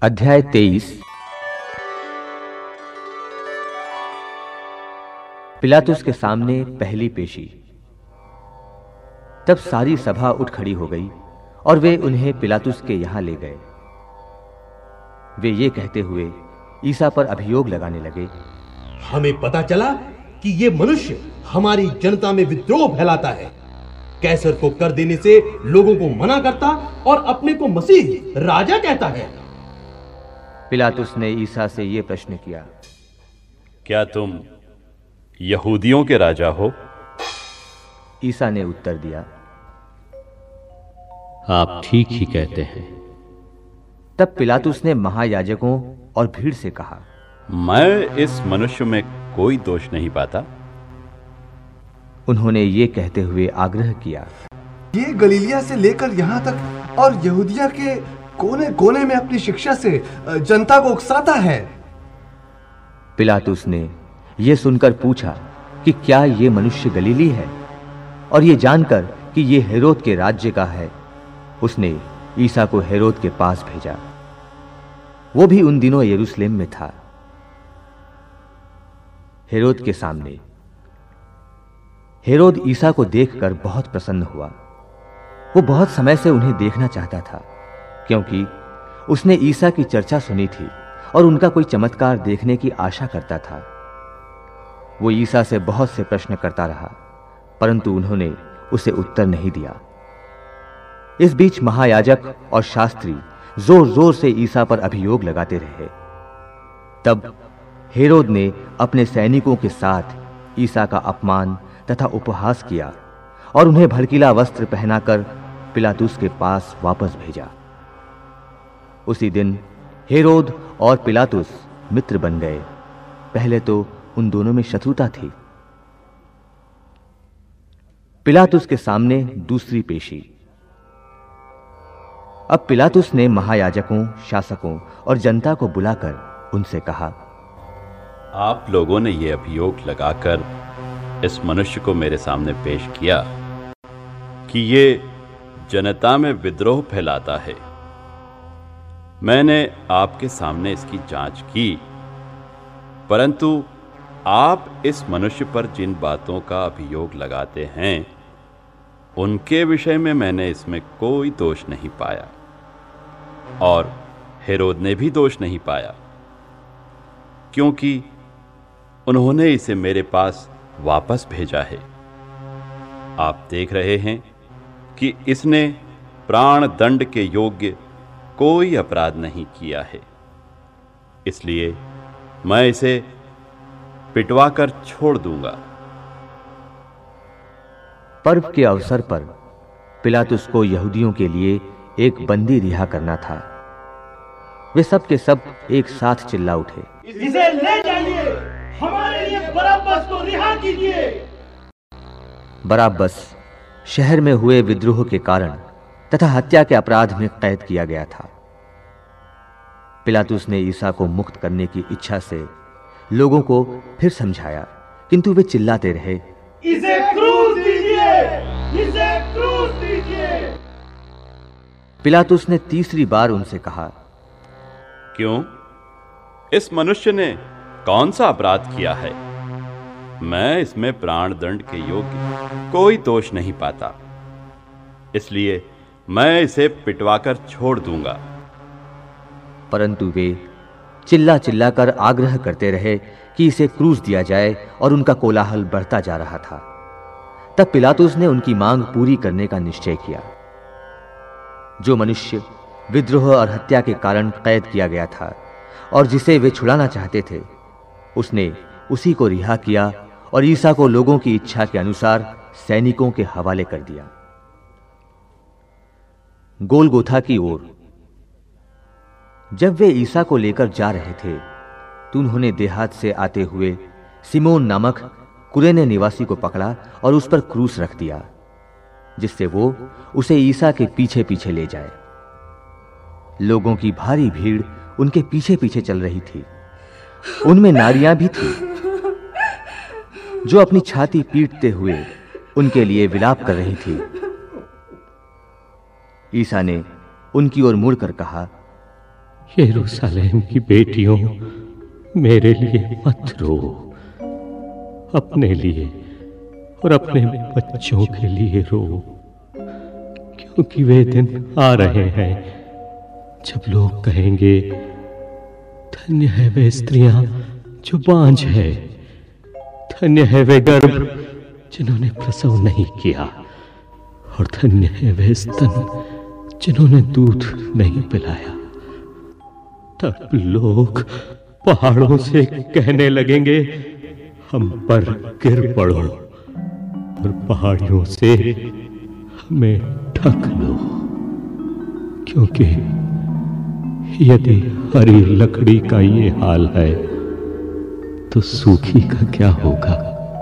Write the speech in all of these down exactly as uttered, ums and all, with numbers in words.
अध्याय तेईस। पिलातुस के सामने पहली पेशी। तब सारी सभा उठ खड़ी हो गई और वे उन्हें पिलातुस के यहां ले गए। वे ये कहते हुए ईसा पर अभियोग लगाने लगे, हमें पता चला कि ये मनुष्य हमारी जनता में विद्रोह फैलाता है, कैसर को कर देने से लोगों को मना करता और अपने को मसीह राजा कहता है। पिलातुस ने ईसा से यह प्रश्न किया, क्या तुम यहूदियों के राजा हो? ईसा ने उत्तर दिया, आप ठीक ही कहते हैं। तब पिलातुस ने महायाजकों और भीड़ से कहा, मैं इस मनुष्य में कोई दोष नहीं पाता। उन्होंने ये कहते हुए आग्रह किया, ये गलीलिया से लेकर यहाँ तक और यहूदिया के कोने कोने में अपनी शिक्षा से जनता को उकसाता है। पिलातुस ने यह सुनकर पूछा कि क्या ये मनुष्य गलीली है, और ये जानकर कि ये हेरोद के राज्य का है, उसने ईसा को हेरोद के पास भेजा। वो भी उन दिनों यरूशलेम में था। हेरोद के सामने। हेरोद ईसा को देखकर बहुत प्रसन्न हुआ। वो बहुत समय से उन्हें देखना चाहता था, क्योंकि उसने ईसा की चर्चा सुनी थी और उनका कोई चमत्कार देखने की आशा करता था। वो ईसा से बहुत से प्रश्न करता रहा, परंतु उन्होंने उसे उत्तर नहीं दिया। इस बीच महायाजक और शास्त्री जोर जोर से ईसा पर अभियोग लगाते रहे। तब हेरोद ने अपने सैनिकों के साथ ईसा का अपमान तथा उपहास किया और उन्हें भड़कीला वस्त्र पहनाकर पिलातुस के पास वापस भेजा। उसी दिन हेरोद और पिलातुस मित्र बन गए। पहले तो उन दोनों में शत्रुता थी। पिलातुस के सामने दूसरी पेशी। अब पिलातुस ने महायाजकों, शासकों और जनता को बुलाकर उनसे कहा, आप लोगों ने यह अभियोग लगाकर इस मनुष्य को मेरे सामने पेश किया कि ये जनता में विद्रोह फैलाता है। मैंने आपके सामने इसकी जांच की, परंतु आप इस मनुष्य पर जिन बातों का अभियोग लगाते हैं उनके विषय में मैंने इसमें कोई दोष नहीं पाया, और हेरोद ने भी दोष नहीं पाया, क्योंकि उन्होंने इसे मेरे पास वापस भेजा है। आप देख रहे हैं कि इसने प्राण दंड के योग्य कोई अपराध नहीं किया है, इसलिए मैं इसे पिटवाकर छोड़ दूंगा। पर्व के अवसर पर पिलातुस को यहूदियों के लिए एक बंदी रिहा करना था। वे सब के सब एक साथ चिल्ला उठे, इसे ले जाइए, हमारे लिए बराब्बस को रिहा कीजिए। बराब्बस शहर में हुए विद्रोह के कारण तथा हत्या के अपराध में कैद किया गया था। पिलातुस ने ईसा को मुक्त करने की इच्छा से लोगों को फिर समझाया, किंतु वे चिल्लाते रहे, इसे क्रूस दीजिए, इसे क्रूस दीजिए। पिलातुस ने तीसरी बार उनसे कहा, क्यों? इस मनुष्य ने कौन सा अपराध किया है? मैं इसमें प्राण दंड के योग्य कोई दोष नहीं पाता, इसलिए मैं इसे पिटवाकर छोड़ दूंगा। परंतु वे चिल्ला चिल्लाकर आग्रह करते रहे कि इसे क्रूस दिया जाए, और उनका कोलाहल बढ़ता जा रहा था। तब पिलातुस ने उनकी मांग पूरी करने का निश्चय किया। जो मनुष्य विद्रोह और हत्या के कारण कैद किया गया था और जिसे वे छुड़ाना चाहते थे, उसने उसी को रिहा किया और ईसा को लोगों की इच्छा के अनुसार सैनिकों के हवाले कर दिया। गोलगोथा की ओर। जब वे ईसा को लेकर जा रहे थे तो उन्होंने देहात से आते हुए सिमोन नामक कुरेने निवासी को पकड़ा और उस पर क्रूस रख दिया, जिससे वो उसे ईसा के पीछे पीछे ले जाए। लोगों की भारी भीड़ उनके पीछे पीछे चल रही थी। उनमें नारियां भी थी जो अपनी छाती पीटते हुए उनके लिए विलाप कर रही थी। ईसा ने उनकी ओर मुड़कर कहा, यरूशलेम की बेटियों, मेरे लिए मत रो, अपने लिए और अपने बच्चों के लिए रो, क्योंकि वे दिन आ रहे हैं जब लोग कहेंगे, धन्य है वे स्त्रियां जो बांझ है, धन्य है वे गर्भ जिन्होंने प्रसव नहीं किया, और धन्य है वे स्तन जिन्होंने दूध नहीं पिलाया। तब लोग पहाड़ों से कहने लगेंगे, हम पर गिर पड़ो, और पहाड़ियों से हमें ढक लो, क्योंकि यदि हरी लकड़ी का ये हाल है तो सूखी का क्या होगा।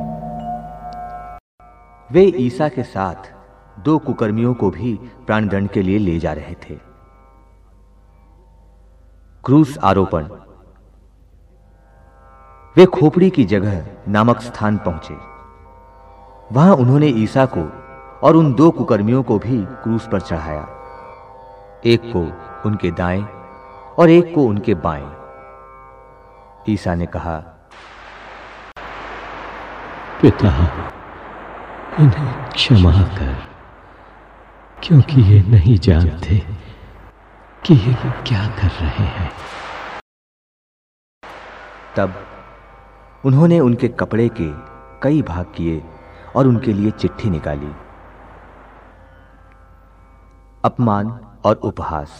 वे ईसा के साथ दो कुकर्मियों को भी प्राणदंड के लिए ले जा रहे थे। क्रूस आरोपण। वे खोपड़ी की जगह नामक स्थान पहुंचे। वहां उन्होंने ईसा को और उन दो कुकर्मियों को भी क्रूस पर चढ़ाया, एक को उनके दाएं और एक को उनके बाएं। ईसा ने कहा, पिता, इन्हें क्षमा कर, क्योंकि ये नहीं जानते कि ये क्या कर रहे हैं। तब उन्होंने उनके कपड़े के कई भाग किए और उनके लिए चिट्ठी निकाली। अपमान और उपहास।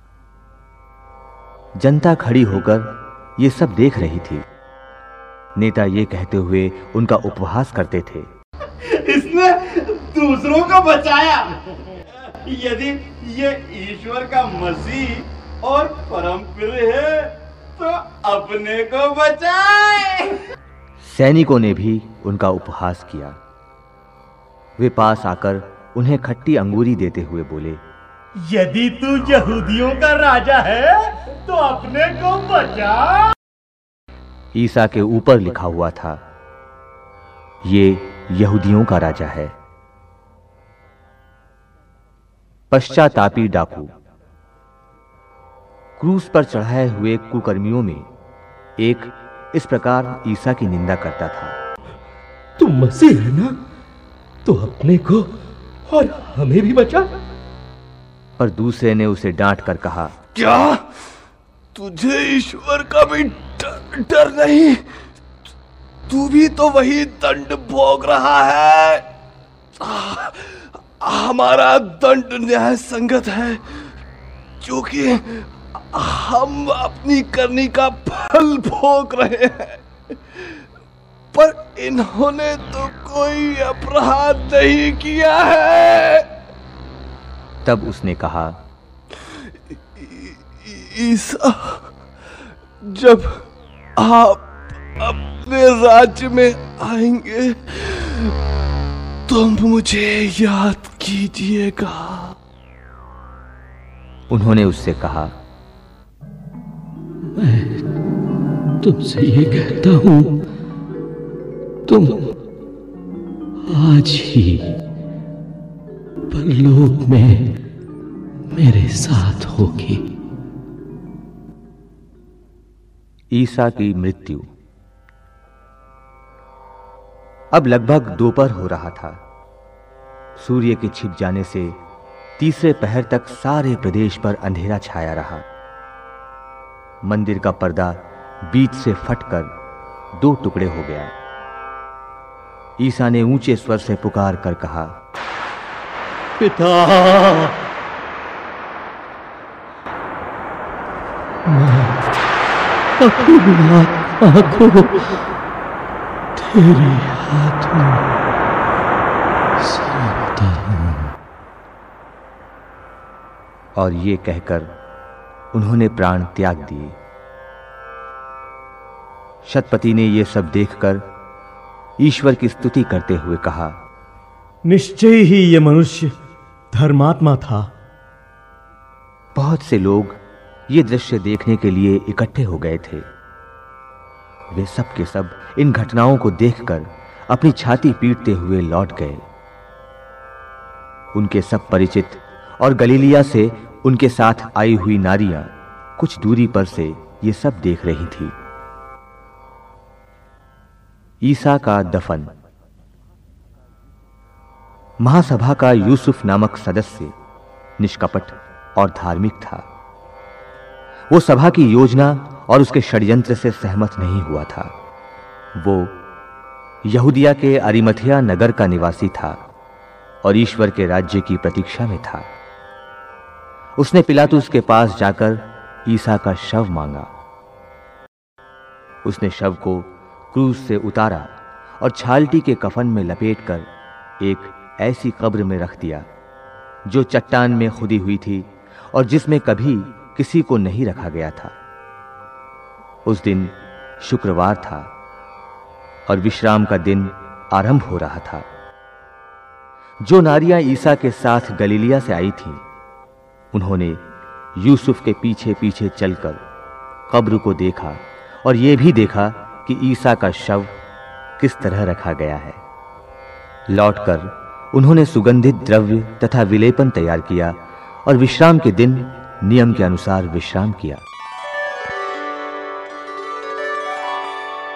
जनता खड़ी होकर ये सब देख रही थी। नेता ये कहते हुए उनका उपहास करते थे, इसने दूसरों को बचाया। यदि ये ईश्वर का मसीह और परम प्रिय है तो अपने को बचाए। सैनिकों ने भी उनका उपहास किया। वे पास आकर उन्हें खट्टी अंगूरी देते हुए बोले, यदि तू यहूदियों का राजा है तो अपने को बचा। ईसा के ऊपर लिखा हुआ था, ये यहूदियों का राजा है। पश्चातापी डाकू। क्रूस पर चढ़ाए हुए कुकर्मियों में एक इस प्रकार ईसा की निंदा करता था, तुम मसीह है ना, तो अपने को और हमें भी बचा। पर दूसरे ने उसे डांट कर कहा, क्या तुझे ईश्वर का भी डर, डर नहीं? तू भी तो वही दंड भोग रहा है। आ, हमारा दंड न्याय संगत है, क्योंकि हम अपनी करनी का फल भोग रहे हैं, पर इन्होंने तो कोई अपराध नहीं किया है। तब उसने कहा, ईसा, जब आप अपने राज्य में आएंगे तो मुझे याद कीजिएगा। उन्होंने उससे कहा, मैं तुमसे ये कहता हूं, तुम आज ही परलोक में मेरे साथ होगी। ईसा की मृत्यु। अब लगभग दोपहर हो रहा था। सूर्य के छिप जाने से तीसरे पहर तक सारे प्रदेश पर अंधेरा छाया रहा। मंदिर का पर्दा बीच से फटकर दो टुकड़े हो गया। ईसा ने ऊंचे स्वर से पुकार कर कहा, पिता, मैं अपनी आत्मा को तेरे हाथ में सौंपता हूं। और ये कहकर उन्होंने प्राण त्याग दिए। शतपति ने यह सब देखकर ईश्वर की स्तुति करते हुए कहा, निश्चय ही ये मनुष्य धर्मात्मा था। बहुत से लोग ये दृश्य देखने के लिए इकट्ठे हो गए थे। वे सब के सब इन घटनाओं को देखकर अपनी छाती पीटते हुए लौट गए। उनके सब परिचित और गलीलिया से उनके साथ आई हुई नारियां कुछ दूरी पर से ये सब देख रही थी। ईसा का दफन। महासभा का यूसुफ नामक सदस्य निष्कपट और धार्मिक था। वो सभा की योजना और उसके षड्यंत्र से सहमत नहीं हुआ था। वो यहूदिया के अरिमथिया नगर का निवासी था और ईश्वर के राज्य की प्रतीक्षा में था। उसने पिलातुस के पास जाकर ईसा का शव मांगा। उसने शव को क्रूस से उतारा और छालटी के कफन में लपेटकर एक ऐसी कब्र में रख दिया जो चट्टान में खुदी हुई थी और जिसमें कभी किसी को नहीं रखा गया था। उस दिन शुक्रवार था और विश्राम का दिन आरंभ हो रहा था। जो नारियां ईसा के साथ गलीलिया से आई थीं, उन्होंने यूसुफ के पीछे पीछे चलकर कब्र को देखा और यह भी देखा कि ईसा का शव किस तरह रखा गया है। लौटकर उन्होंने सुगंधित द्रव्य तथा विलेपन तैयार किया और विश्राम के दिन नियम के अनुसार विश्राम किया।